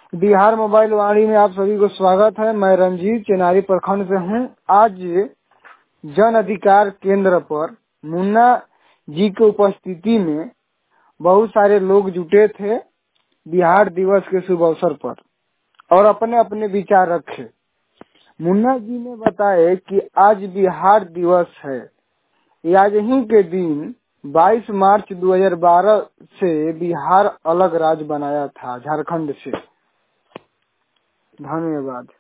Bihar mobile वाणी में आप सभी को स्वागत है। मैं रंजीत चेनारी प्रखंड से हूँ। आज जन अधिकार केंद्र पर मुन्ना जी की उपस्थिति में बहुत सारे लोग जुटे थे बिहार दिवस के शुभ अवसर पर और अपने अपने विचार रखे। मुन्ना जी ने बताया कि आज बिहार दिवस है। आज ही के दिन 22 मार्च 2012 से बिहार अलग राज्य बनाया था झारखंड से। धन्यवाद।